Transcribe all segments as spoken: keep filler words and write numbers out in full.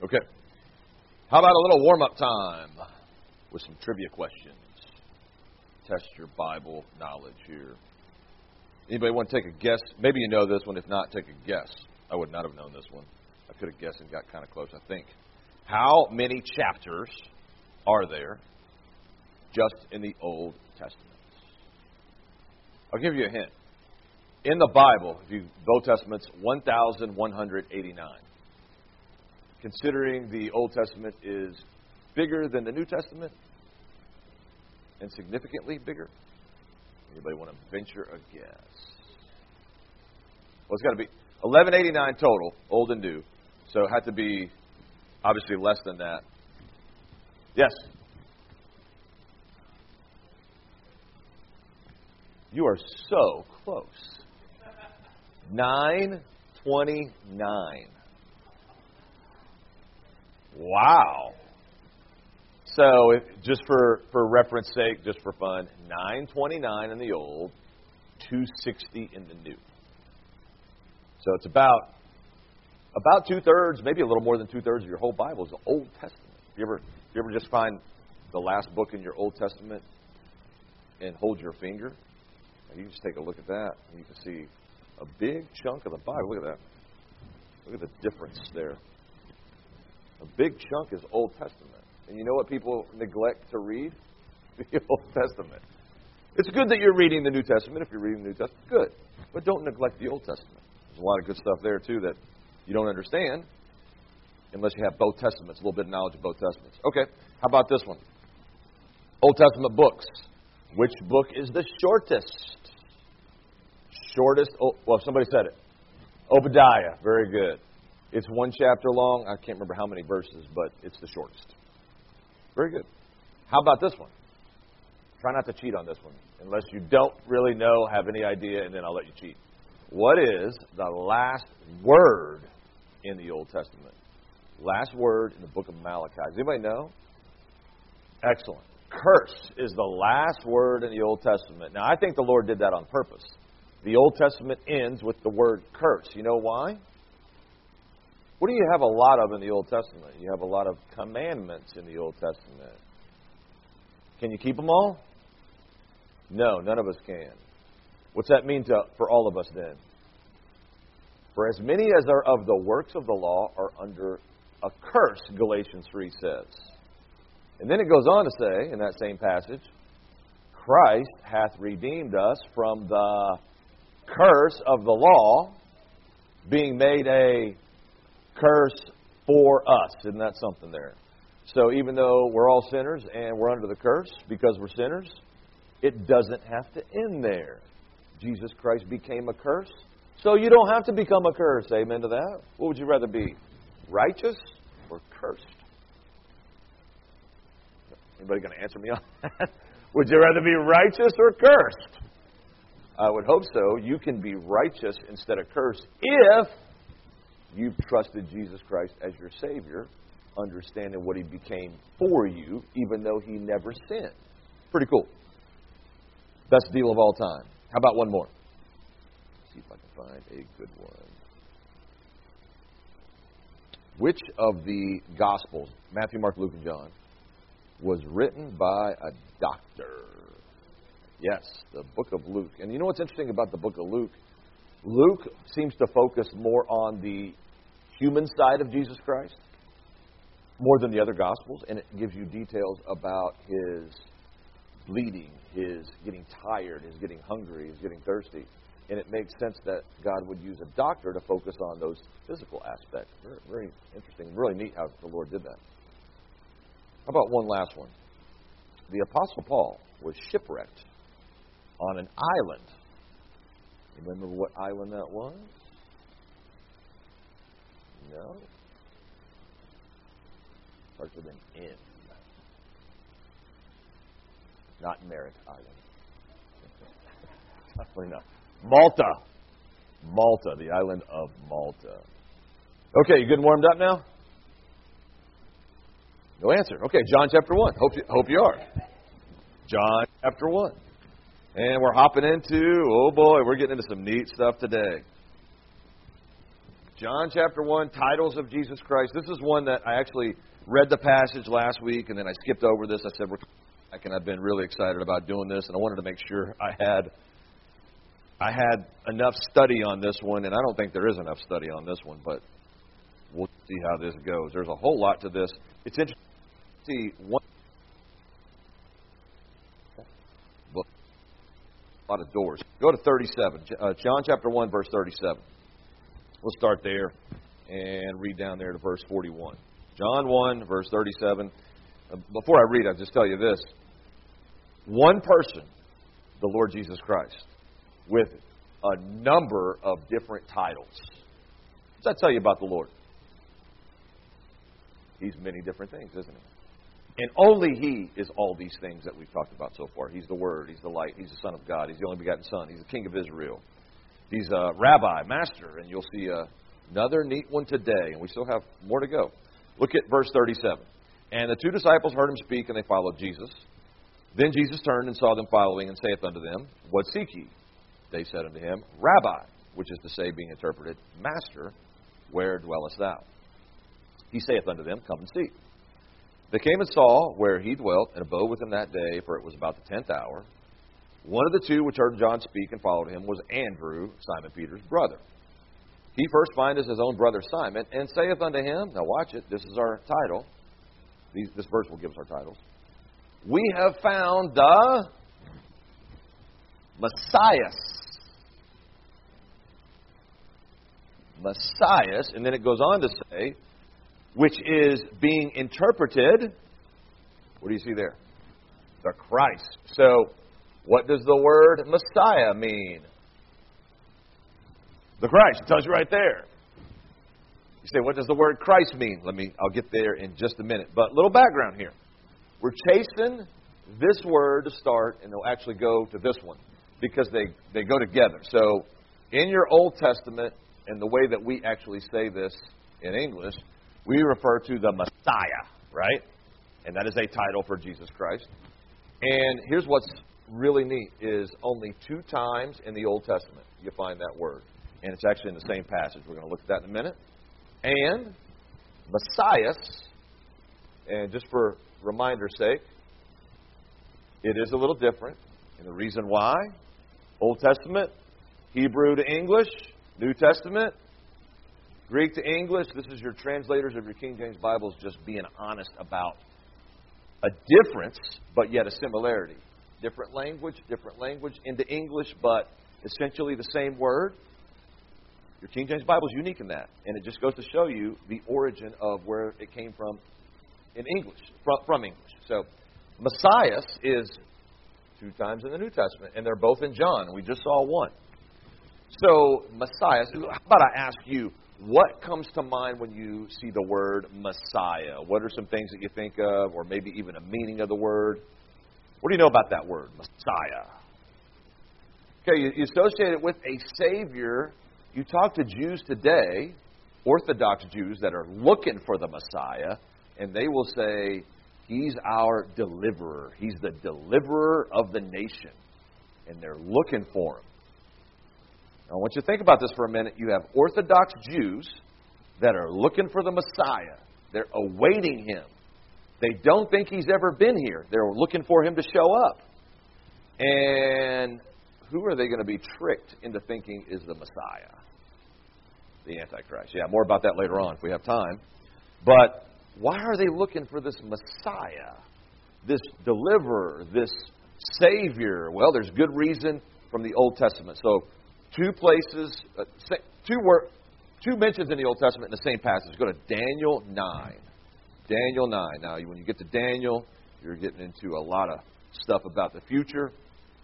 Okay. How about a little warm-up time with some trivia questions? Test your Bible knowledge here. Anybody want to take a guess? Maybe you know this one. If not, take a guess. I would not have known this one. I could have guessed and got kind of close, I think. How many chapters are there just in the Old Testament? I'll give you a hint. In the Bible, if you both Testaments, one thousand one hundred eighty-nine. Considering the Old Testament is bigger than the New Testament and significantly bigger, anybody want to venture a guess? Well, it's got to be eleven eighty-nine total, Old and New. So it had to be obviously less than that. Yes. You are so close. nine twenty-nine. Wow. So, if, just for, for reference sake, just for fun, nine twenty-nine in the Old, two sixty in the New. So it's about about two thirds, maybe a little more than two thirds of your whole Bible is the Old Testament. You ever you ever just find the last book in your Old Testament and hold your finger? You just take a look at that, and you can see a big chunk of the Bible. Look at that. Look at the difference there. A big chunk is Old Testament. And you know what people neglect to read? The Old Testament. It's good that you're reading the New Testament. If you're reading the New Testament, good. But don't neglect the Old Testament. There's a lot of good stuff there, too, that you don't understand unless you have both Testaments, a little bit of knowledge of both Testaments. Okay, how about this one? Old Testament books. Which book is the shortest? Shortest, oh, well, somebody said it. Obadiah, very good. It's one chapter long. I can't remember how many verses, but it's the shortest. Very good. How about this one? Try not to cheat on this one, unless you don't really know, have any idea, and then I'll let you cheat. What is the last word in the Old Testament? Last word in the book of Malachi. Does anybody know? Excellent. Curse is the last word in the Old Testament. Now, I think the Lord did that on purpose. The Old Testament ends with the word curse. You know why? What do you have a lot of in the Old Testament? You have a lot of commandments in the Old Testament. Can you keep them all? No, none of us can. What's that mean to for all of us then? For as many as are of the works of the law are under a curse, Galatians three says. And then it goes on to say, in that same passage, Christ hath redeemed us from the curse of the law, being made a curse for us. Isn't that something there? So even though we're all sinners and we're under the curse because we're sinners, it doesn't have to end there. Jesus Christ became a curse, so you don't have to become a curse. Amen to that? What would you rather be? Righteous or cursed? Anybody going to answer me on that? Would you rather be righteous or cursed? I would hope so. You can be righteous instead of cursed if you've trusted Jesus Christ as your Savior, understanding what He became for you, even though He never sinned. Pretty cool. Best deal of all time. How about one more? Let's see if I can find a good one. Which of the Gospels, Matthew, Mark, Luke, and John, was written by a doctor? Yes, the book of Luke. And you know what's interesting about the book of Luke? Luke seems to focus more on the human side of Jesus Christ, more than the other Gospels, and it gives you details about His bleeding, His getting tired, His getting hungry, His getting thirsty. And it makes sense that God would use a doctor to focus on those physical aspects. Very, very interesting. Really neat how the Lord did that. How about one last one? The Apostle Paul was shipwrecked on an island. You remember what island that was? No. Starts with an N. Not Merritt Island. Definitely not. Malta. Malta, the island of Malta. Okay, you good and warmed up now? No answer. Okay, John chapter one. Hope you, hope you are. John chapter one. And we're hopping into, oh boy, we're getting into some neat stuff today. John chapter one, titles of Jesus Christ. This is one that I actually read the passage last week, and then I skipped over this. I said, we're back, and I've been really excited about doing this, and I wanted to make sure I had I had enough study on this one, and I don't think there is enough study on this one, but we'll see how this goes. There's a whole lot to this. It's interesting to see one a lot of doors. Go to thirty-seven. Uh, John chapter one, verse thirty-seven. We'll start there and read down there to verse forty-one. John one, verse thirty-seven. Uh, before I read, I'll just tell you this. One person, the Lord Jesus Christ, with a number of different titles. What does that tell you about the Lord? He's many different things, isn't he? And only He is all these things that we've talked about so far. He's the Word. He's the light. He's the Son of God. He's the only begotten Son. He's the King of Israel. He's a Rabbi, Master. And you'll see uh, another neat one today. And we still have more to go. Look at verse thirty-seven. And the two disciples heard him speak, and they followed Jesus. Then Jesus turned and saw them following, and saith unto them, What seek ye? They said unto him, Rabbi, which is to say, being interpreted, Master, where dwellest thou? He saith unto them, Come and see. They came and saw where he dwelt, and abode with him that day, for it was about the tenth hour. One of the two which heard John speak and followed him was Andrew, Simon Peter's brother. He first findeth his own brother Simon, and saith unto him, now watch it, this is our title. These, this verse will give us our titles. We have found the Messiah. Messiah, and then it goes on to say, which is being interpreted, what do you see there? The Christ. So, what does the word Messiah mean? The Christ. It tells you right there. You say, what does the word Christ mean? Let me, I'll get there in just a minute. But little background here. We're chasing this word to start, and they'll actually go to this one because they, they go together. So, in your Old Testament, and the way that we actually say this in English, we refer to the Messiah, right? And that is a title for Jesus Christ. And here's what's really neat is only two times in the Old Testament you find that word. And it's actually in the same passage. We're going to look at that in a minute. And Messiah, and just for reminder's sake, it is a little different. And the reason why, Old Testament, Hebrew to English, New Testament, Greek to English. This is your translators of your King James Bibles just being honest about a difference, but yet a similarity. Different language, different language into English, but essentially the same word. Your King James Bible is unique in that. And it just goes to show you the origin of where it came from in English, from, from English. So, Messiah is two times in the New Testament, and they're both in John. We just saw one. So, Messiah, how about I ask you, what comes to mind when you see the word Messiah? What are some things that you think of, or maybe even a meaning of the word? What do you know about that word, Messiah? Okay, you, you associate it with a Savior. You talk to Jews today, Orthodox Jews that are looking for the Messiah, and they will say, He's our deliverer. He's the deliverer of the nation. And they're looking for Him. I want you to think about this for a minute. You have Orthodox Jews that are looking for the Messiah. They're awaiting Him. They don't think He's ever been here. They're looking for Him to show up. And who are they going to be tricked into thinking is the Messiah? The Antichrist. Yeah, more about that later on if we have time. But why are they looking for this Messiah? This deliverer, this Savior? Well, there's good reason from the Old Testament. So, Two places, uh, two were, two mentions in the Old Testament in the same passage. Go to Daniel nine. Daniel nine. Now, when you get to Daniel, you're getting into a lot of stuff about the future.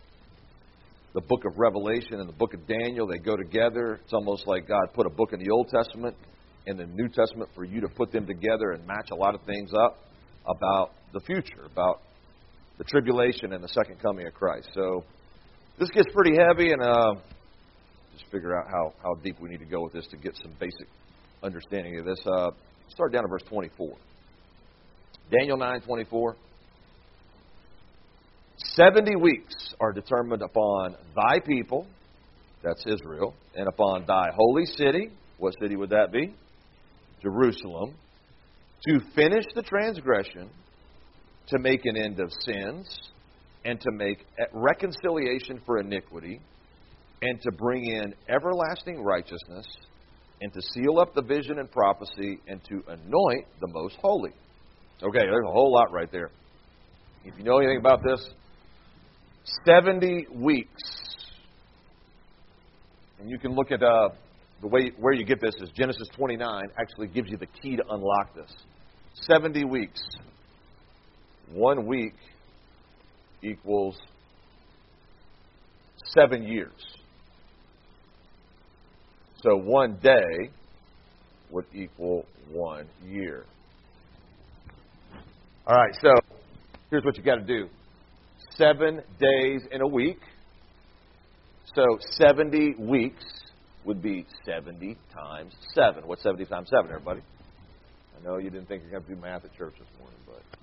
The book of Revelation and the book of Daniel, they go together. It's almost like God put a book in the Old Testament and the New Testament for you to put them together and match a lot of things up about the future, about the tribulation and the second coming of Christ. So, this gets pretty heavy, and uh, just figure out how, how deep we need to go with this to get some basic understanding of this. Uh, start down at verse twenty-four. Daniel nine twenty-four. Seventy weeks are determined upon thy people, that's Israel, and upon thy holy city, What city would that be? Jerusalem. To finish the transgression, to make an end of sins, and to make reconciliation for iniquity, and to bring in everlasting righteousness, and to seal up the vision and prophecy, and to anoint the most holy. Okay, there's a whole lot right there. If you know anything about this, seventy weeks. And you can look at uh, the way where you get this is Genesis twenty-nine actually gives you the key to unlock this. seventy weeks. One week equals seven years. So one day would equal one year. All right, so here's what you got to do. Seven days in a week. So seventy weeks would be seventy times seven. What's seventy times seven, everybody? I know you didn't think you're going to do math at church this morning,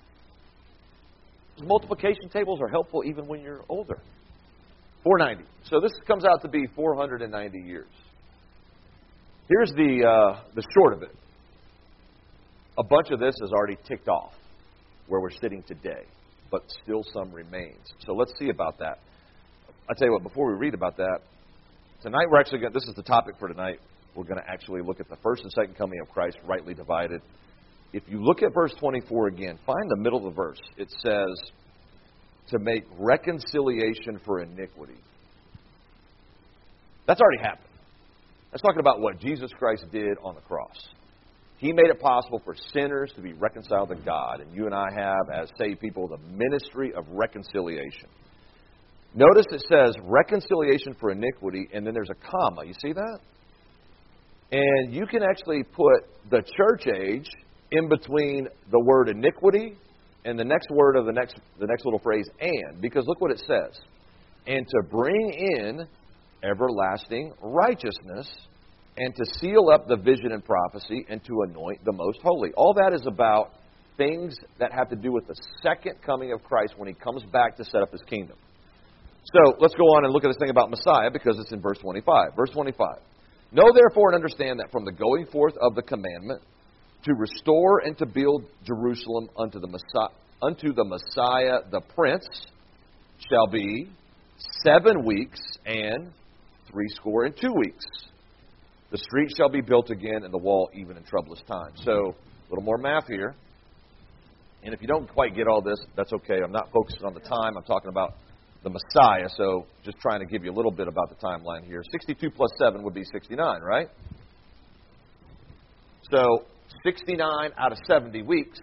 but multiplication tables are helpful even when you're older. four hundred ninety. So this comes out to be four hundred ninety years. Here's the uh, the short of it. A bunch of this is already ticked off where we're sitting today, but still some remains. So let's see about that. I'll tell you what, before we read about that, tonight we're actually going to, this is the topic for tonight, we're going to actually look at the first and second coming of Christ rightly divided. If you look at verse twenty-four again, find the middle of the verse. It says, to make reconciliation for iniquity. That's already happened. That's talking about what Jesus Christ did on the cross. He made it possible for sinners to be reconciled to God. And you and I have, as saved people, the ministry of reconciliation. Notice it says reconciliation for iniquity, and then there's a comma. You see that? And you can actually put the church age in between the word iniquity and the next word of the next the next little phrase, and. Because look what it says. And to bring in everlasting righteousness, and to seal up the vision and prophecy, and to anoint the most holy. All that is about things that have to do with the second coming of Christ when He comes back to set up His kingdom. So let's go on and look at this thing about Messiah, because it's in verse twenty-five. Verse twenty-five. Know therefore and understand that from the going forth of the commandment to restore and to build Jerusalem unto the Messiah, unto the Messiah the Prince shall be seven weeks and threescore and two weeks. The street shall be built again, and the wall even in troublous times. So, a little more math here. And if you don't quite get all this, that's okay. I'm not focusing on the time. I'm talking about the Messiah. So, just trying to give you a little bit about the timeline here. sixty-two plus seven would be sixty-nine, right? So, sixty-nine out of seventy weeks,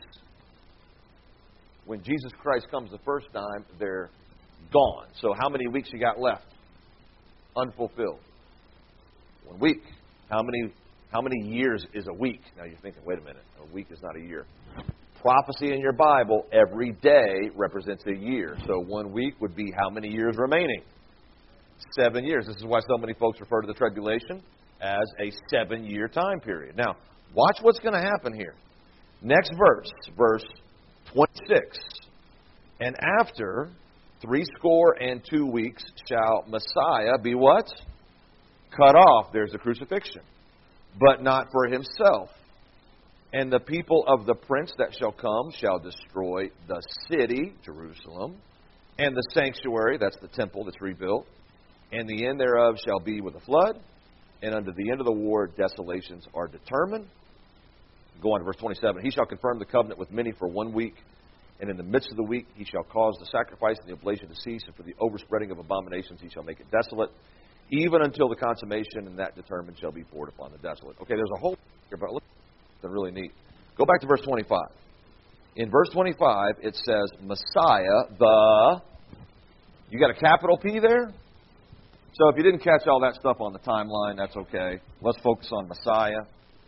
when Jesus Christ comes the first time, they're gone. So, how many weeks you got left? Unfulfilled. One week. How many how many years is a week? Now you're thinking, wait a minute, a week is not a year. Prophecy in your Bible, every day represents a year. So one week would be how many years remaining? Seven years. This is why so many folks refer to the tribulation as a seven-year time period. Now, watch what's going to happen here. Next verse, verse twenty-six. And after threescore and two weeks shall Messiah be what? Cut off. There's the crucifixion. But not for himself. And the people of the prince that shall come shall destroy the city, Jerusalem, and the sanctuary, that's the temple that's rebuilt, and the end thereof shall be with a flood, and unto the end of the war desolations are determined. Go on to verse twenty-seven. He shall confirm the covenant with many for one week, and in the midst of the week he shall cause the sacrifice and the oblation to cease, and for the overspreading of abominations he shall make it desolate, even until the consummation, and that determined shall be poured upon the desolate. Okay, there's a whole here, but look, it's really neat. Go back to verse twenty-five. In verse twenty-five, it says, Messiah, the... You got a capital P there? So if you didn't catch all that stuff on the timeline, that's okay. Let's focus on Messiah.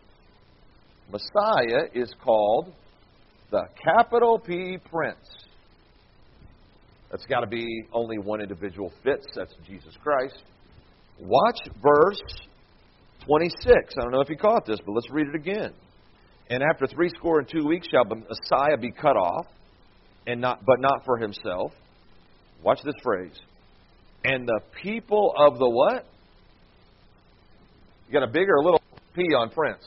Messiah is called the capital P Prince. That's got to be only one individual fits. That's Jesus Christ. Watch verse twenty-six. I don't know if you caught this, but let's read it again. And after threescore and two weeks shall the Messiah be cut off, and not, but not for himself. Watch this phrase. And the people of the what? You got a big or a little? P on prince.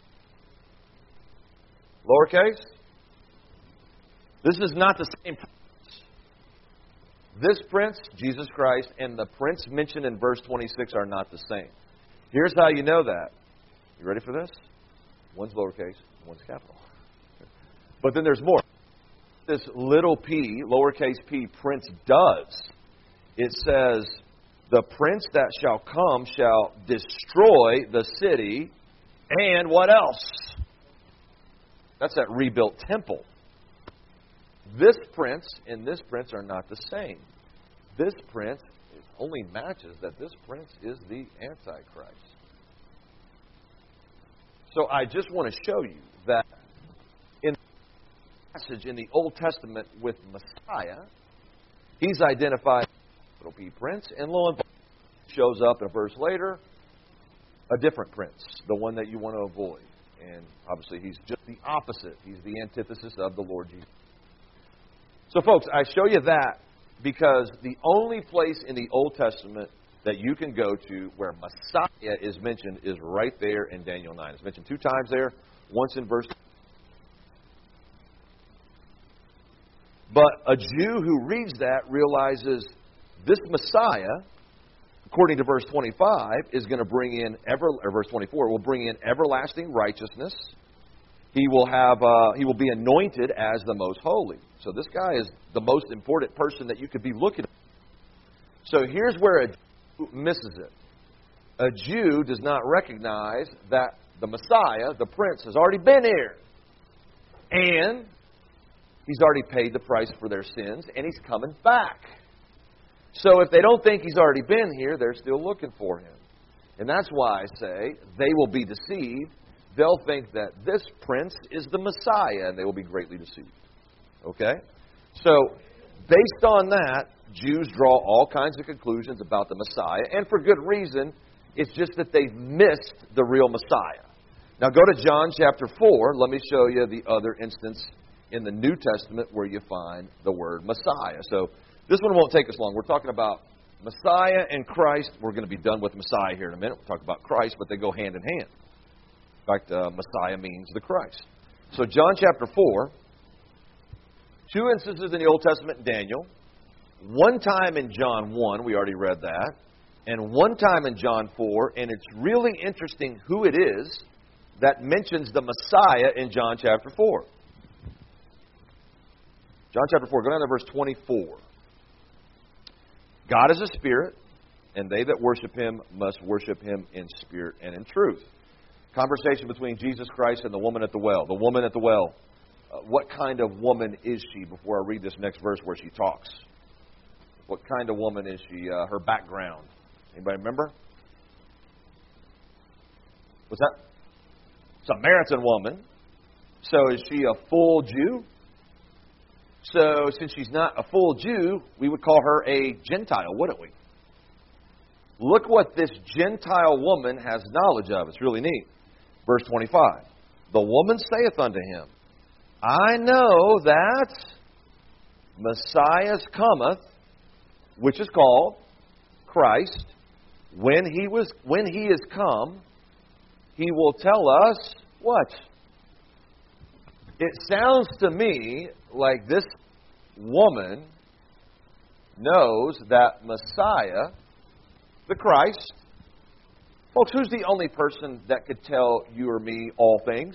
Lowercase. This is not the same prince. This prince, Jesus Christ, and the prince mentioned in verse twenty-six are not the same. Here's how you know that. You ready for this? One's lowercase, one's capital. But then there's more. This little p, lowercase p, prince does. It says, the prince that shall come shall destroy the city, and what else? That's that rebuilt temple. This prince and this prince are not the same. This prince only matches that this prince is the Antichrist. So I just want to show you that in the passage in the Old Testament with Messiah, he's identified as little p prince, and lo and behold, shows up in a verse later, a different prince, the one that you want to avoid. And obviously he's just the opposite. He's the antithesis of the Lord Jesus. So folks, I show you that because the only place in the Old Testament that you can go to where Messiah is mentioned is right there in Daniel nine. It's mentioned two times there, once in verse. But a Jew who reads that realizes this Messiah, according to verse twenty-five, is going to bring in ever, or verse twenty-four, will bring in everlasting righteousness. He will have, uh, he will be anointed as the most holy. So this guy is the most important person that you could be looking at. So here's where a Jew misses it. A Jew does not recognize that the Messiah, the Prince, has already been here. And he's already paid the price for their sins, and he's coming back. So if they don't think he's already been here, they're still looking for him. And that's why I say they will be deceived. They'll think that this prince is the Messiah, and they will be greatly deceived. Okay? So, based on that, Jews draw all kinds of conclusions about the Messiah, and for good reason. It's just that they've missed the real Messiah. Now go to John chapter four. Let me show you the other instance in the New Testament where you find the word Messiah. So, this one won't take us long. We're talking about Messiah and Christ. We're going to be done with Messiah here in a minute. We'll talk about Christ, but they go hand in hand. In fact, uh, Messiah means the Christ. So John chapter four, two instances in the Old Testament in Daniel, one time in John one, we already read that, and one time in John four, and it's really interesting who it is that mentions the Messiah in John chapter four. John chapter four, go down to verse twenty-four. God is a spirit, and they that worship him must worship him in spirit and in truth. Conversation between Jesus Christ and the woman at the well. The woman at the well, uh, what kind of woman is she? Before I read this next verse where she talks. What kind of woman is she? Uh, her background. Anybody remember? What's that? Samaritan woman. So is she a full Jew? So since she's not a full Jew, we would call her a Gentile, wouldn't we? Look what this Gentile woman has knowledge of. It's really neat. Verse twenty-five. The woman saith unto him, I know that Messiah cometh, which is called Christ. When he was, when he is come, he will tell us what? It sounds to me like this woman knows that Messiah, the Christ, folks, who's the only person that could tell you or me all things?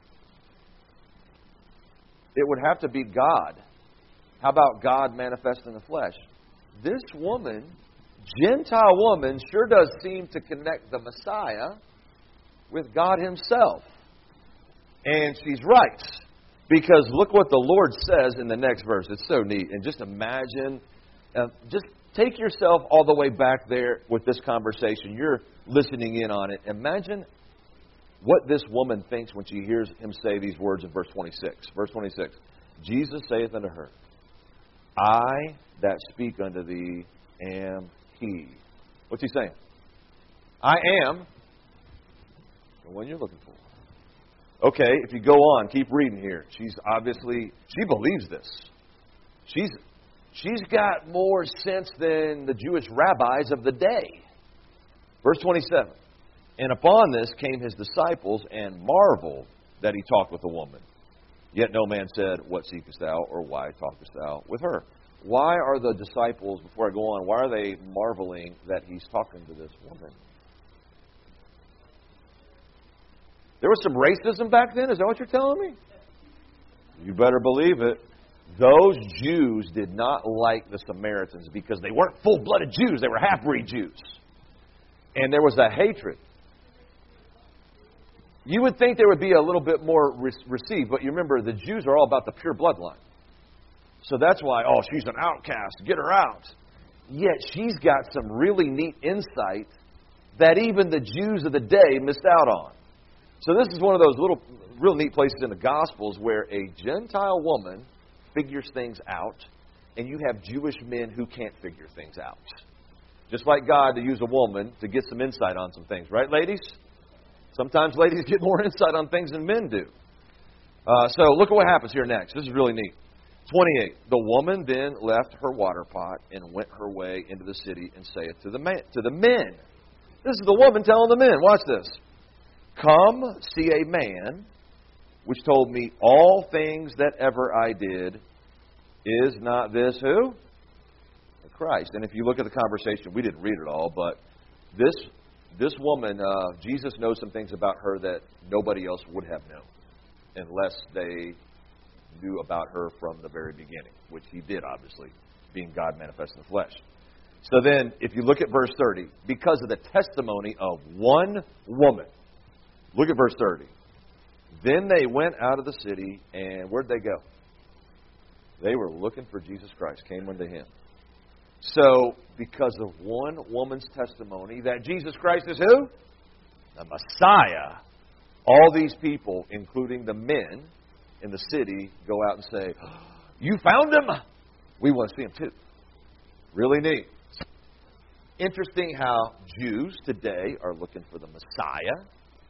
It would have to be God. How about God manifest in the flesh? This woman, Gentile woman, sure does seem to connect the Messiah with God himself. And she's right. Because look what the Lord says in the next verse. It's so neat. And just imagine, uh, just take yourself all the way back there with this conversation. You're listening in on it. Imagine what this woman thinks when she hears him say these words in verse twenty-six. Verse twenty-six. Jesus saith unto her, I that speak unto thee am he. What's he saying? I am the one you're looking for. Okay, if you go on, keep reading here. She's obviously, she believes this. She's she's got more sense than the Jewish rabbis of the day. Verse twenty-seven. And upon this came his disciples and marveled that he talked with a woman. Yet no man said, What seekest thou, or why talkest thou with her? Why are the disciples, before I go on, why are they marveling that he's talking to this woman? There was some racism back then? Is that what you're telling me? You better believe it. Those Jews did not like the Samaritans because they weren't full-blooded Jews. They were half-breed Jews. And there was a hatred. You would think there would be a little bit more re- received, but you remember the Jews are all about the pure bloodline. So that's why, oh, she's an outcast. Get her out. Yet she's got some really neat insight that even the Jews of the day missed out on. So this is one of those little, real neat places in the Gospels where a Gentile woman figures things out, and you have Jewish men who can't figure things out. Just like God to use a woman to get some insight on some things. Right, ladies? Sometimes ladies get more insight on things than men do. Uh, so look at what happens here next. This is really neat. twenty-eight. The woman then left her water pot and went her way into the city and saith to the man, to the men. This is the woman telling the men. Watch this. Come see a man which told me all things that ever I did. Is not this who? Christ. And if you look at the conversation, we didn't read it all, but this this woman, uh, Jesus knows some things about her that nobody else would have known unless they knew about her from the very beginning, which he did, obviously, being God manifest in the flesh. So then, if you look at verse thirty, because of the testimony of one woman, look at verse thirty. Then they went out of the city, and where'd they go? They were looking for Jesus Christ, came unto him. So, because of one woman's testimony that Jesus Christ is who? The Messiah. All these people, including the men in the city, go out and say, You found him? We want to see him too. Really neat. Interesting how Jews today are looking for the Messiah.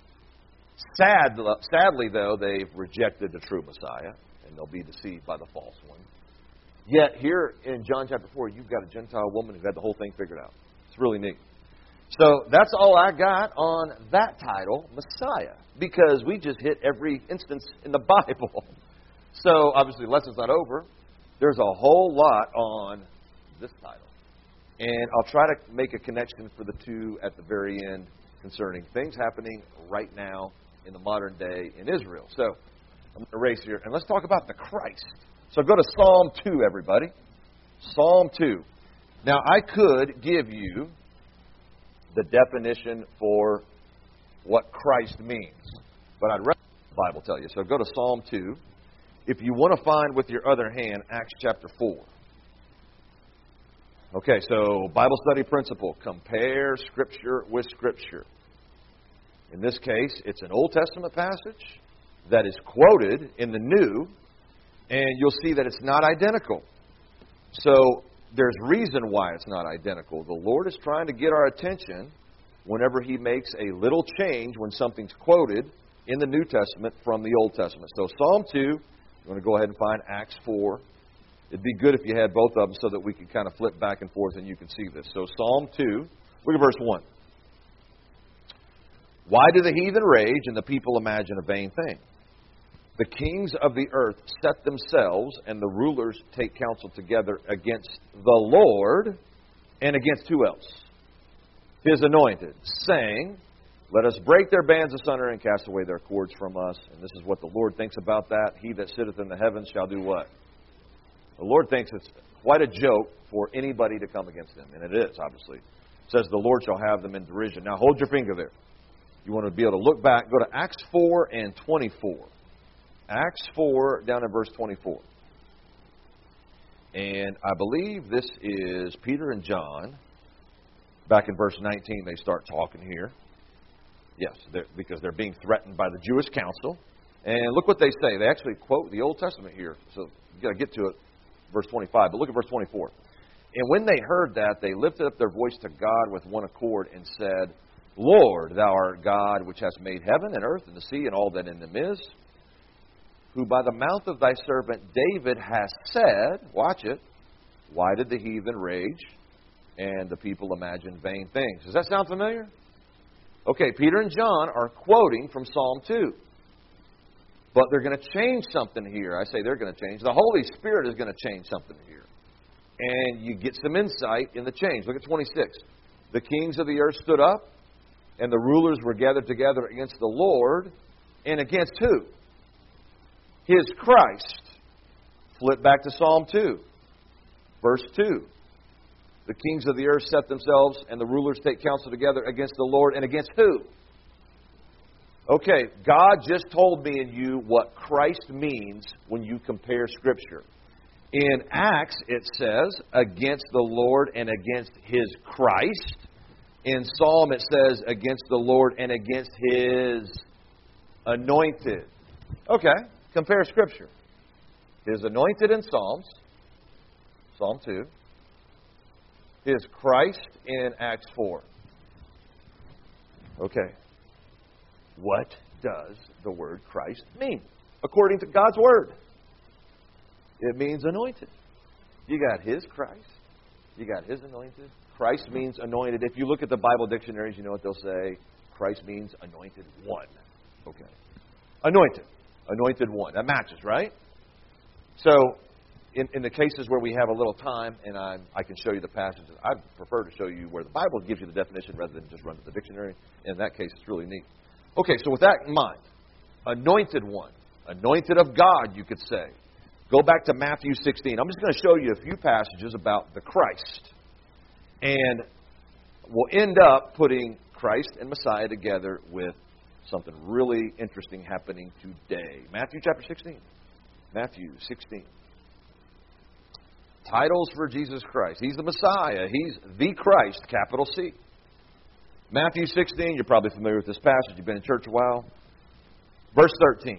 Sad, sadly, though, they've rejected the true Messiah, and they'll be deceived by the false one. Yet here in John chapter four, you've got a Gentile woman who had the whole thing figured out. It's really neat. So that's all I got on that title, Messiah, because we just hit every instance in the Bible. So obviously, the lesson's not over. There's a whole lot on this title. And I'll try to make a connection for the two at the very end concerning things happening right now in the modern day in Israel. So I'm going to erase here. And let's talk about the Christ. So go to Psalm two, everybody. Psalm two. Now, I could give you the definition for what Christ means, but I'd rather the Bible tell you. So go to Psalm two. If you want to find with your other hand Acts chapter four. Okay, so Bible study principle. Compare Scripture with Scripture. In this case, it's an Old Testament passage that is quoted in the New, and you'll see that it's not identical. So there's reason why it's not identical. The Lord is trying to get our attention whenever He makes a little change when something's quoted in the New Testament from the Old Testament. So Psalm two, you want to go ahead and find Acts four. It'd be good if you had both of them so that we could kind of flip back and forth and you can see this. So Psalm two, look at verse one. Why do the heathen rage and the people imagine a vain thing? The kings of the earth set themselves, and the rulers take counsel together against the Lord and against who else? His anointed, saying, Let us break their bands asunder and cast away their cords from us. And this is what the Lord thinks about that. He that sitteth in the heavens shall do what? The Lord thinks it's quite a joke for anybody to come against Him. And it is, obviously. It says the Lord shall have them in derision. Now hold your finger there. You want to be able to look back. Go to Acts four and twenty-four. Acts four, down in verse twenty-four. And I believe this is Peter and John. Back in verse nineteen, they start talking here. Yes, they're, because they're being threatened by the Jewish council. And look what they say. They actually quote the Old Testament here. So you've got to get to it, verse twenty-five. But look at verse twenty-four. And when they heard that, they lifted up their voice to God with one accord and said, Lord, Thou art God, which hast made heaven and earth and the sea and all that in them is, who by the mouth of Thy servant David has said, watch it, why did the heathen rage and the people imagine vain things? Does that sound familiar? Okay, Peter and John are quoting from Psalm two. But they're going to change something here. I say they're going to change. The Holy Spirit is going to change something here. And you get some insight in the change. Look at twenty-six. The kings of the earth stood up, and the rulers were gathered together against the Lord. And against who? His Christ. Flip back to Psalm two. Verse two. The kings of the earth set themselves, and the rulers take counsel together against the Lord. And against who? Okay, God just told me and you what Christ means when you compare Scripture. In Acts, it says, against the Lord and against His Christ. In Psalm, it says, against the Lord and against His anointed. Okay, compare Scripture. His anointed in Psalms, Psalm two. His Christ in Acts four. Okay. What does the word Christ mean? According to God's Word. It means anointed. You got His Christ. You got His anointed. Christ means anointed. If you look at the Bible dictionaries, you know what they'll say? Christ means anointed one. Okay. Anointed. Anointed one. That matches, right? So, in, in the cases where we have a little time, and I, I can show you the passages, I prefer to show you where the Bible gives you the definition rather than just run to the dictionary. In that case, it's really neat. Okay, so with that in mind, anointed one, anointed of God, you could say. Go back to Matthew sixteen. I'm just going to show you a few passages about the Christ. And we'll end up putting Christ and Messiah together with something really interesting happening today. Matthew chapter sixteen. Matthew sixteen. Titles for Jesus Christ. He's the Messiah. He's the Christ, capital C. Matthew sixteen, you're probably familiar with this passage. You've been in church a while. Verse thirteen.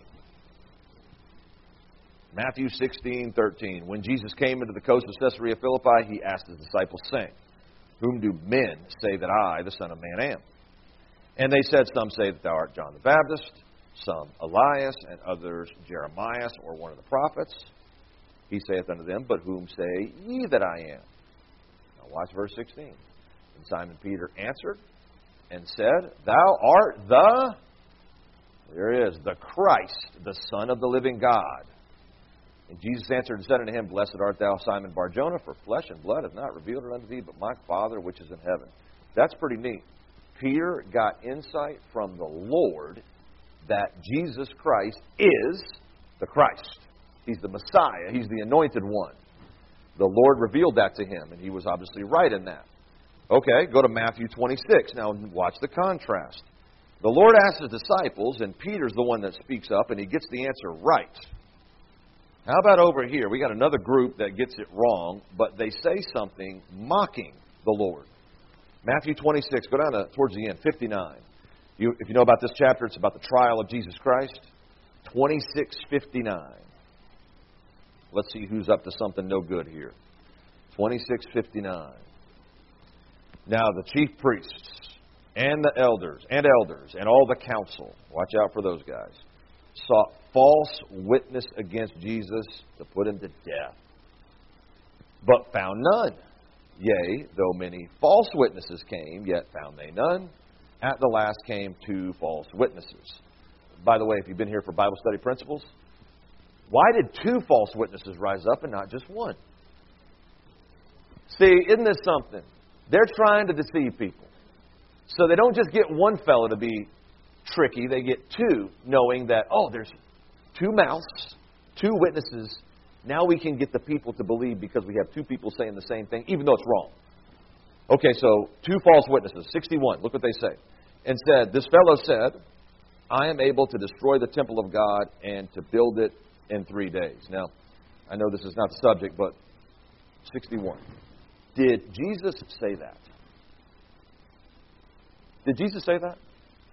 Matthew sixteen, thirteen. When Jesus came into the coast of Caesarea Philippi, He asked His disciples, saying, Whom do men say that I, the Son of Man, am? And they said, Some say that thou art John the Baptist, some Elias, and others Jeremiah, or one of the prophets. He saith unto them, But whom say ye that I am? Now watch verse sixteen. And Simon Peter answered and said, Thou art the, there it is, the Christ, the Son of the living God. And Jesus answered and said unto him, Blessed art thou, Simon Bar-Jonah, for flesh and blood hath not revealed it unto thee, but my Father which is in heaven. That's pretty neat. Peter got insight from the Lord that Jesus Christ is the Christ. He's the Messiah. He's the anointed one. The Lord revealed that to him, and he was obviously right in that. Okay, go to Matthew twenty-six. Now watch the contrast. The Lord asks His disciples, and Peter's the one that speaks up, and he gets the answer right. How about over here? We got another group that gets it wrong, but they say something mocking the Lord. Matthew twenty-six, go down to towards the end, fifty-nine. You, if you know about this chapter, it's about the trial of Jesus Christ. twenty-six fifty-nine. Let's see who's up to something no good here. twenty-six fifty-nine. Now the chief priests and the elders, and elders, and all the council, watch out for those guys, sought false witness against Jesus to put Him to death, but found none. Yea, though many false witnesses came, yet found they none. At the last came two false witnesses. By the way, if you've been here for Bible study principles, why did two false witnesses rise up and not just one? See, isn't this something? They're trying to deceive people. So they don't just get one fellow to be tricky. They get two, knowing that, oh, there's two mouths, two witnesses. Now we can get the people to believe because we have two people saying the same thing, even though it's wrong. Okay, so two false witnesses, sixty-one. Look what they say. And said, this fellow said, I am able to destroy the temple of God and to build it in three days. Now, I know this is not the subject, but sixty-one. Did Jesus say that? Did Jesus say that?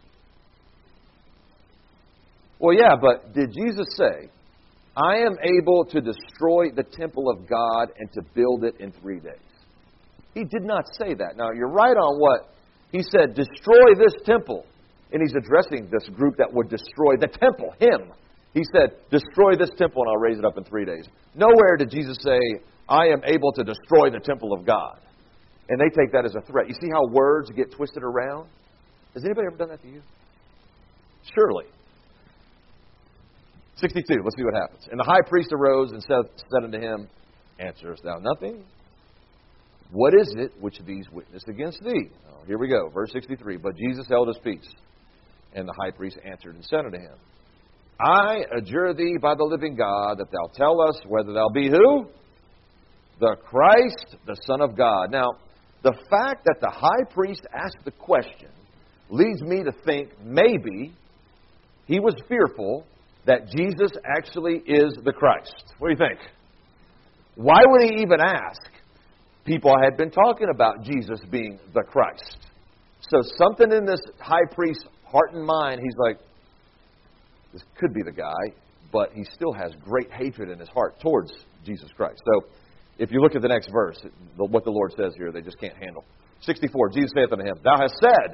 Well, yeah, but did Jesus say, I am able to destroy the temple of God and to build it in three days? He did not say that. Now, you're right on what He said, destroy this temple. And He's addressing this group that would destroy the temple, Him. He said, destroy this temple and I'll raise it up in three days. Nowhere did Jesus say, I am able to destroy the temple of God. And they take that as a threat. You see how words get twisted around? Has anybody ever done that to you? Surely. sixty-two, let's see what happens. And the high priest arose and said, said unto him, Answerest thou nothing? What is it which these witness against thee? Oh, here we go, verse sixty-three. But Jesus held his peace. And the high priest answered and said unto him, I adjure thee by the living God that thou tell us whether thou be who? The Christ, the Son of God. Now, the fact that the high priest asked the question leads me to think maybe he was fearful that Jesus actually is the Christ. What do you think? Why would he even ask? People had been talking about Jesus being the Christ. So something in this high priest's heart and mind, he's like, this could be the guy, but he still has great hatred in his heart towards Jesus Christ. So if you look at the next verse, what the Lord says here, they just can't handle. sixty-four, Jesus saith unto him, Thou hast said.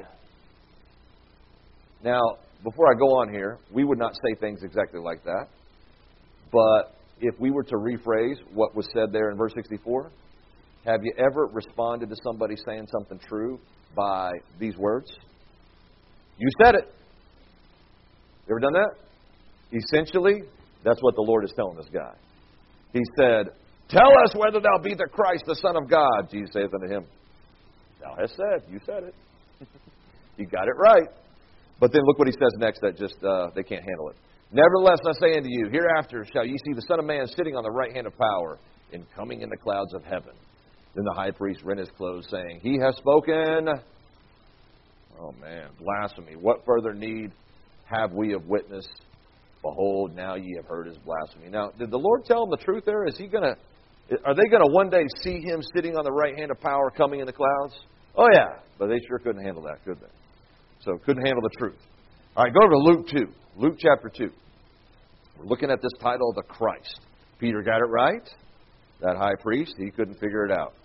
Now, before I go on here, we would not say things exactly like that. But if we were to rephrase what was said there in verse sixty-four, have you ever responded to somebody saying something true by these words? You said it. You ever done that? Essentially, that's what the Lord is telling this guy. He said, Tell us whether thou be the Christ, the Son of God. Jesus saith unto him, Thou hast said. You said it. You got it right. But then look what he says next that just, uh, they can't handle it. Nevertheless, I say unto you, hereafter shall ye see the Son of Man sitting on the right hand of power and coming in the clouds of heaven. Then the high priest rent his clothes, saying, He has spoken. Oh, man, blasphemy. What further need have we of witness? Behold, now ye have heard his blasphemy. Now, did the Lord tell him the truth there? Is he going to, are they going to one day see him sitting on the right hand of power coming in the clouds? Oh, yeah. But they sure couldn't handle that, could they? So, couldn't handle the truth. All right, go over to Luke two. Luke chapter two. We're looking at this title, the Christ. Peter got it right. That high priest, he couldn't figure it out.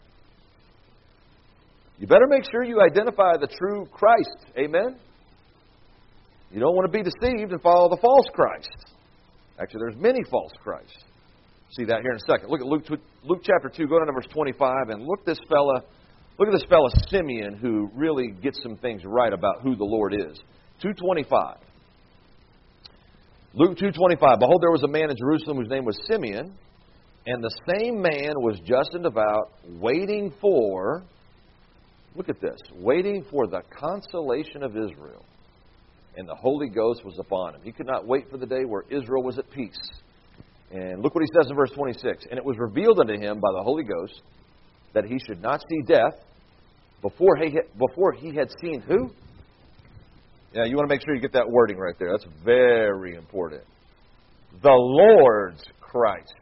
You better make sure you identify the true Christ. Amen? You don't want to be deceived and follow the false Christ. Actually, there's many false Christs. See that here in a second. Look at Luke, Luke chapter two, go down to verse twenty-five, and look this fella, look at this fella Simeon, who really gets some things right about who the Lord is. two twenty-five. Luke two twenty-five. Behold, there was a man in Jerusalem whose name was Simeon, and the same man was just and devout, waiting for, look at this, waiting for the consolation of Israel. And the Holy Ghost was upon him. He could not wait for the day where Israel was at peace. And look what he says in verse twenty-six. And it was revealed unto him by the Holy Ghost that he should not see death before he had, before he had seen who? Yeah, you want to make sure you get that wording right there. That's very important. The Lord's Christ.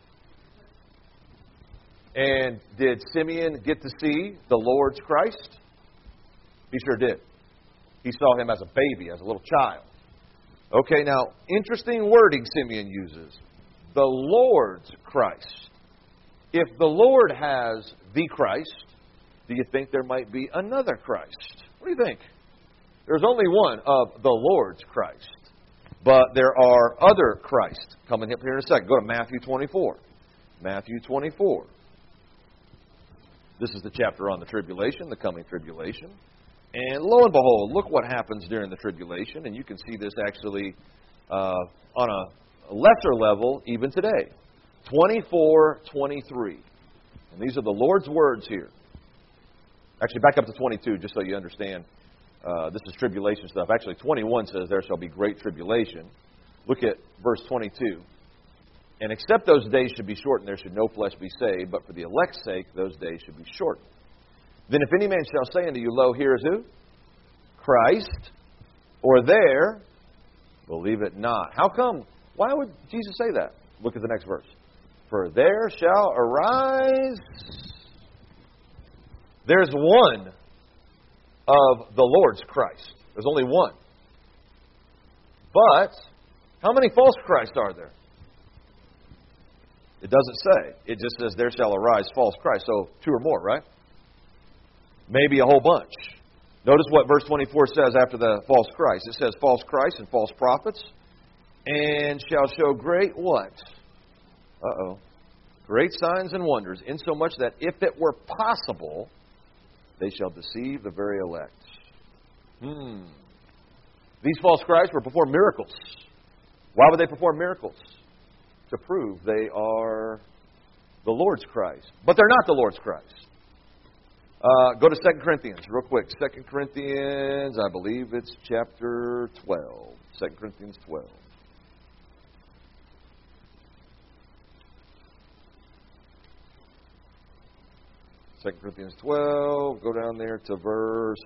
And did Simeon get to see the Lord's Christ? He sure did. He saw him as a baby, as a little child. Okay, now, interesting wording Simeon uses. The Lord's Christ. If the Lord has the Christ, do you think there might be another Christ? What do you think? There's only one of the Lord's Christ. But there are other Christs coming up here in a second. Go to Matthew twenty-four. Matthew twenty-four. This is the chapter on the tribulation, the coming tribulation. And lo and behold, look what happens during the tribulation. And you can see this actually uh, on a lesser level even today. twenty-four twenty-three. And these are the Lord's words here. Actually, back up to twenty-two, just so you understand. Uh, this is tribulation stuff. Actually, twenty-one says, There shall be great tribulation. Look at verse twenty-two. And except those days should be shortened, there should no flesh be saved. But for the elect's sake, those days should be shortened. Then if any man shall say unto you, Lo, here is who? Christ. Or there, believe it not. How come? Why would Jesus say that? Look at the next verse. For there shall arise... There's one of the Lord's Christ. There's only one. But, how many false Christs are there? It doesn't say. It just says, there shall arise false Christ. So, two or more, right? Maybe a whole bunch. Notice what verse twenty-four says after the false Christ. It says, false Christ and false prophets, and shall show great what? Uh-oh. Great signs and wonders, insomuch that if it were possible, they shall deceive the very elect. Hmm. These false Christs will perform miracles. Why would they perform miracles? To prove they are the Lord's Christ. But they're not the Lord's Christ. Uh, go to Second Corinthians real quick. Second Corinthians, I believe it's chapter twelve. Second Corinthians twelve. Second Corinthians twelve. Go down there to verse...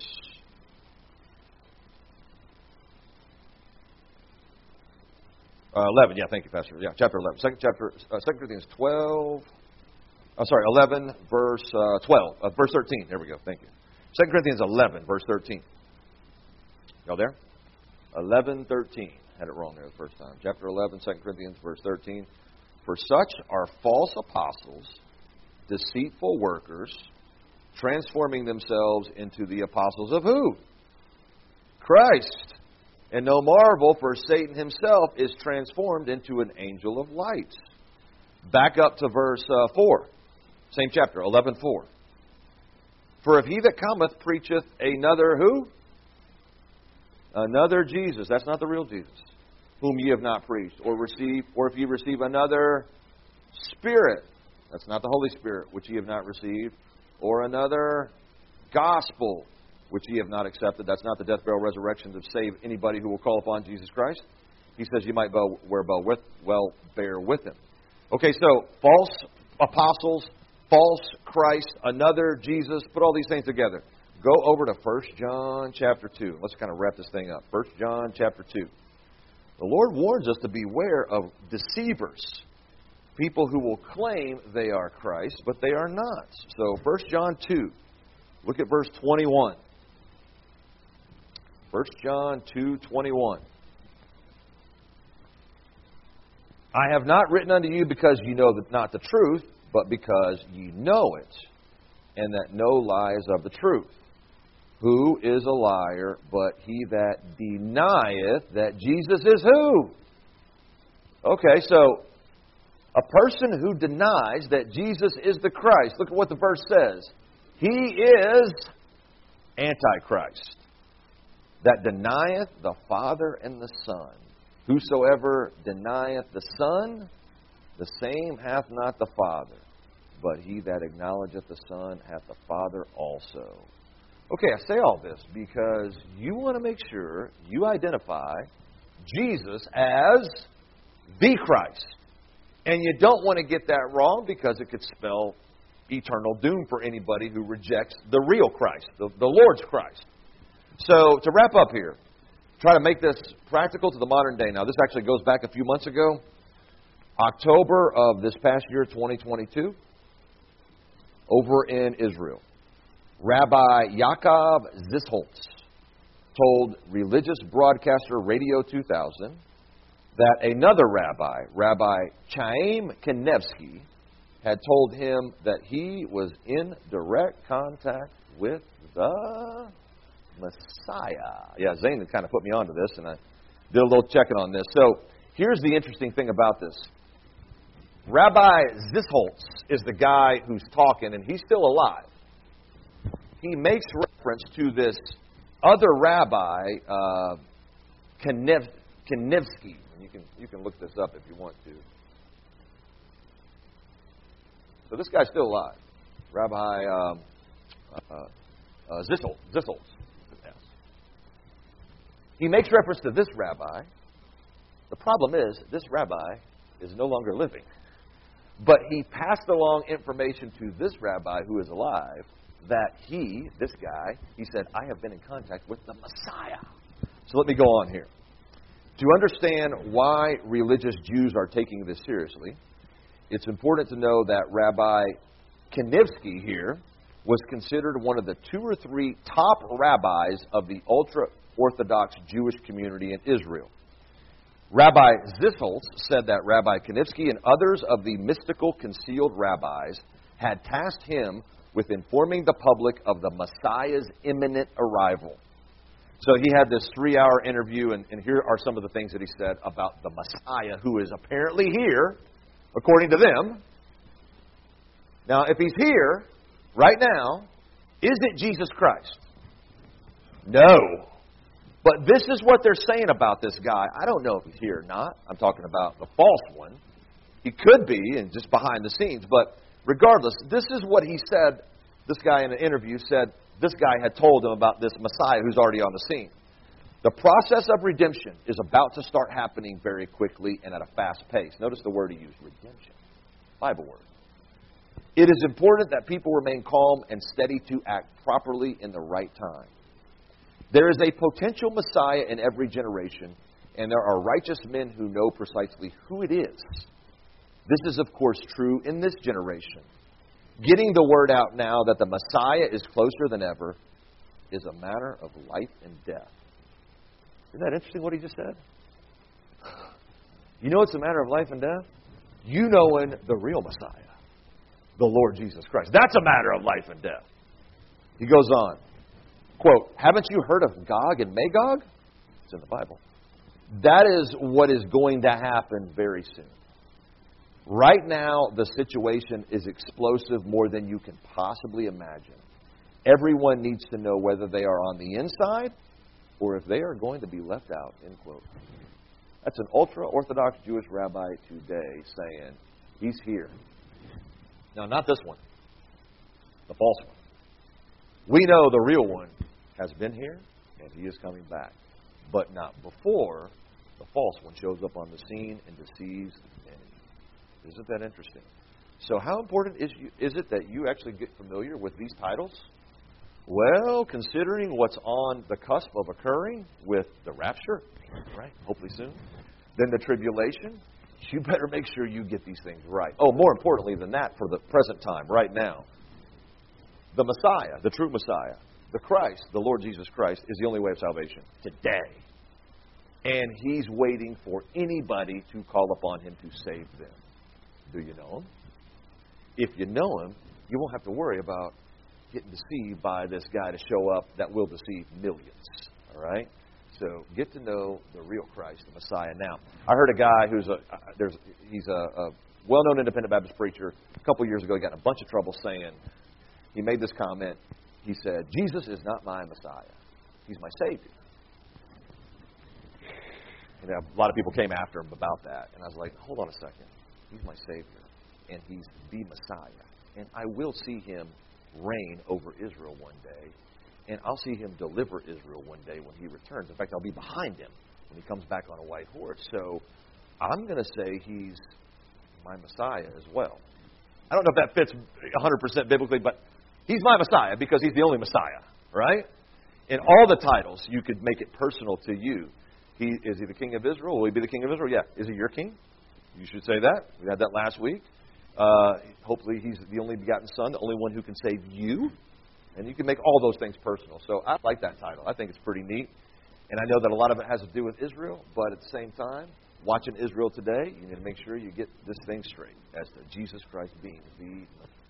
Uh, eleven, yeah, thank you, Pastor. Yeah, chapter eleven. Second chapter, uh, Second Corinthians twelve. I'm sorry, eleven, verse uh, twelve, uh, verse thirteen. There we go. Thank you. Second Corinthians eleven, verse thirteen. Y'all there? Eleven, thirteen. Had it wrong there the first time. Chapter eleven, Second Corinthians, verse thirteen. For such are false apostles, deceitful workers, transforming themselves into the apostles of who? Christ. And no marvel, for Satan himself is transformed into an angel of light. Back up to verse uh, four. Same chapter, eleven four. For if he that cometh preacheth another who? Another Jesus. That's not the real Jesus. Whom ye have not preached. Or receive, or if ye receive another Spirit. That's not the Holy Spirit, which ye have not received. Or another gospel, which ye have not accepted. That's not the death, burial, resurrection to save anybody who will call upon Jesus Christ. He says you might well, well, with, well bear with him. Okay, so false apostles, false Christ, another Jesus. Put all these things together. Go over to First John chapter two. Let's kind of wrap this thing up. First John chapter two. The Lord warns us to beware of deceivers. People who will claim they are Christ, but they are not. So First John two. Look at verse twenty-one. First John two twenty-one. I have not written unto you because you know not the truth, but because ye know it, and that no lie is of the truth. Who is a liar but he that denieth that Jesus is who? Okay, so a person who denies that Jesus is the Christ, look at what the verse says. He is Antichrist, that denieth the Father and the Son. Whosoever denieth the Son, the same hath not the Father. But he that acknowledgeth the Son hath the Father also. Okay, I say all this because you want to make sure you identify Jesus as the Christ. And you don't want to get that wrong because it could spell eternal doom for anybody who rejects the real Christ, the, the Lord's Christ. So, to wrap up here, try to make this practical to the modern day. Now, this actually goes back a few months ago. October of this past year, twenty twenty-two, over in Israel. Rabbi Yaakov Zisholtz told Religious Broadcaster Radio two thousand that another rabbi, Rabbi Chaim Kanevsky, had told him that he was in direct contact with the Messiah. Yeah, Zane had kind of put me onto this, and I did a little checking on this. So here's the interesting thing about this. Rabbi Zisholtz is the guy who's talking, and he's still alive. He makes reference to this other rabbi, uh, Kanev, Kanevsky. And you can you can look this up if you want to. So this guy's still alive, Rabbi um, uh, uh, Zisholtz. Zisholtz. Yes. He makes reference to this rabbi. The problem is this rabbi is no longer living, but he passed along information to this rabbi who is alive. That he, this guy, he said, I have been in contact with the Messiah. So let me go on here. To understand why religious Jews are taking this seriously, it's important to know that Rabbi Kanevsky here was considered one of the two or three top rabbis of the ultra-Orthodox Jewish community in Israel. Rabbi Zisholtz said that Rabbi Kanevsky and others of the mystical concealed rabbis had tasked him with informing the public of the Messiah's imminent arrival. So he had this three-hour interview, and, and here are some of the things that he said about the Messiah, who is apparently here, according to them. Now, if he's here, right now, is it Jesus Christ? No. But this is what they're saying about this guy. I don't know if he's here or not. I'm talking about the false one. He could be, and just behind the scenes. But regardless, this is what he said. This guy in an interview said this guy had told him about this Messiah who's already on the scene. The process of redemption is about to start happening very quickly and at a fast pace. Notice the word he used, redemption. Bible word. It is important that people remain calm and steady to act properly in the right time. There is a potential Messiah in every generation, and there are righteous men who know precisely who it is. This is, of course, true in this generation. Getting the word out now that the Messiah is closer than ever is a matter of life and death. Isn't that interesting what he just said? You know it's a matter of life and death? You knowing the real Messiah, the Lord Jesus Christ. That's a matter of life and death. He goes on. Quote, haven't you heard of Gog and Magog? It's in the Bible. That is what is going to happen very soon. Right now, the situation is explosive more than you can possibly imagine. Everyone needs to know whether they are on the inside or if they are going to be left out, end quote. That's an ultra-Orthodox Jewish rabbi today saying, he's here. Now, not this one, the false one. We know the real one has been here, and he is coming back. But not before the false one shows up on the scene and deceives many. Isn't that interesting? So how important is, you, is it that you actually get familiar with these titles? Well, considering what's on the cusp of occurring with the rapture, right, hopefully soon, then the tribulation, you better make sure you get these things right. Oh, more importantly than that, for the present time, right now, the Messiah, the true Messiah, the Christ, the Lord Jesus Christ, is the only way of salvation today. And He's waiting for anybody to call upon Him to save them. Do you know Him? If you know Him, you won't have to worry about getting deceived by this guy to show up that will deceive millions. All right? So get to know the real Christ, the Messiah. Now, I heard a guy who's a uh, there's he's a, a well-known independent Baptist preacher. A couple years ago, he got in a bunch of trouble saying, he made this comment. He said, Jesus is not my Messiah. He's my Savior. And a lot of people came after him about that. And I was like, hold on a second. He's my Savior. And He's the Messiah. And I will see Him reign over Israel one day. And I'll see Him deliver Israel one day when He returns. In fact, I'll be behind Him when He comes back on a white horse. So I'm going to say He's my Messiah as well. I don't know if that fits one hundred percent biblically, but He's my Messiah because He's the only Messiah, right? In all the titles, you could make it personal to you. He is He the King of Israel? Will He be the King of Israel? Yeah. Is He your King? You should say that. We had that last week. Uh, hopefully He's the only begotten Son, the only one who can save you. And you can make all those things personal. So I like that title. I think it's pretty neat. And I know that a lot of it has to do with Israel, but at the same time, watching Israel today, you need to make sure you get this thing straight as to Jesus Christ being the Messiah.